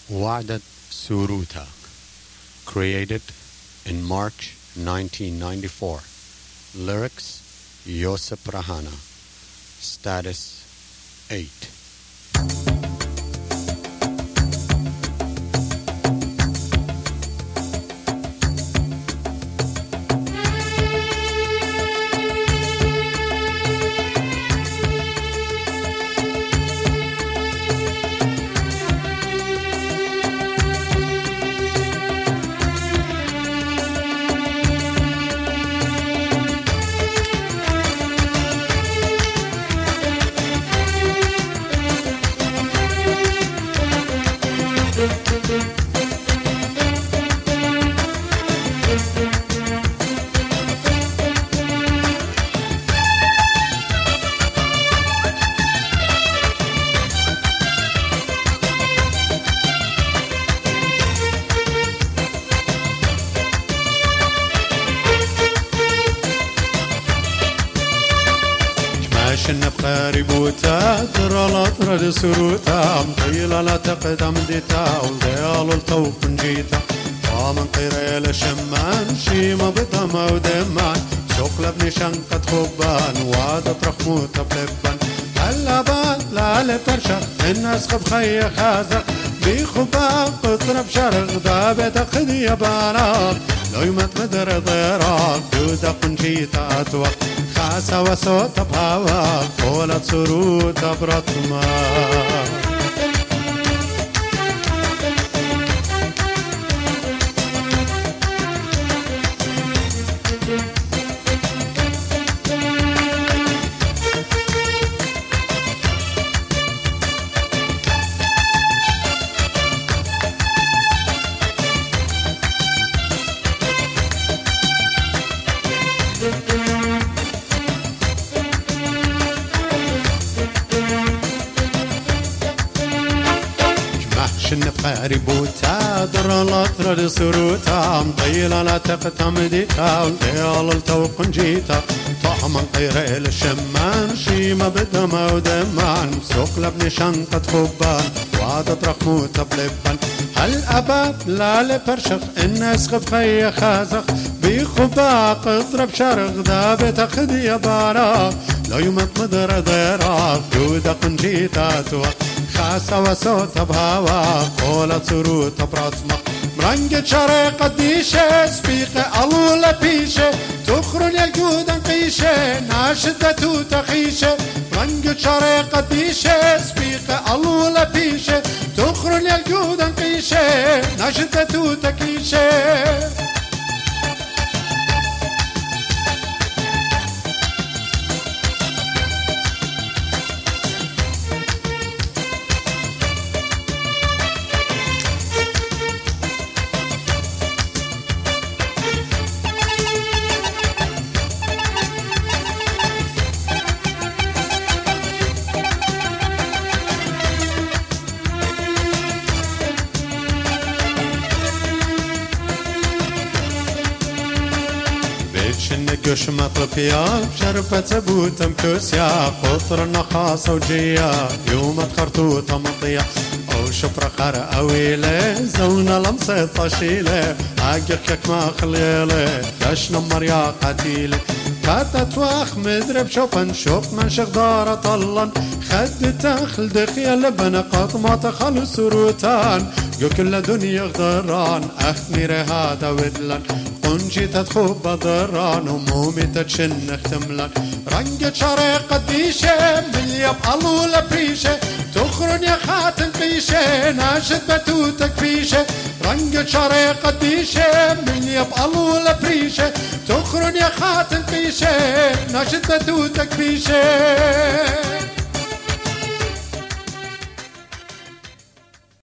Wa'adat Suruta, created in March 1994. Lyrics Yosef Rahana. Status 8. نبقى ريبوتا ترى الأطرد سروتا مطيلة لا تقدم ديتا وليال الطوق نجيتا ومن قيريل شمان شيما بطمة ودمان سوق لبني شنقة خبان وعادة رخموتا بلبان هلا بان لا لترشخ الناس خب خي خازق بخبان قطرب شرق دابت خدي يبانا لو يمت مدر ضيراك دودا قنجيتا أتوق خاسا وصوت بهوا قولت سرود برطمة نبقى ريبوتا در الأطرد سروتا مطيلة لا تقتم ديتا وليال التوق نجيتا طعما قيريل الشمان شيما بدما ودمان سوق لبني شنطة خبان وعادت رخموتا بلبان هل أباد لا لبرشخ الناس خف خي خازخ بخباق اضرب شرق دابت خدي يبارا لو يمت مدر ضيراك جودة قنجيتا توق خاسا وصوت بهوا قولت سرود برطمة مرنجة شريقة ديشة سبيقة ألولة بيشة تخرن يجودا قيشة ناشدة توتخيشة مرنجة شريقة ديشة سبيقة ألولة بيشة تخرن يجودا قيشة ناشدة توتخيشة قش مطفيا بشرفة بوتم كوسيا قطر النخاصة وجيا يوم تخرطوطة مطيا أو شفرة خرق أويلة زونا لمسة طشيلة عاقك ما خليلة دش نمر يا قتيلة كاتت واخ مدرب شوفن شوف من شغدارة طلن خد تخل دخيا لبن قطمة تخل سروتان جو كل دنيا غدران أخني رهادة ودلن قنجي تدخب ضران همومي تتشن اختملن رنجة شريقة ديشة مليب ألولة بريشة تخرن يا خاتم بيشة ناشد بتوتك بيشة رنجة شريقة ديشة مليب ألولة بريشة تخرن يا خاتم بيشة ناشد بتوتك بيشة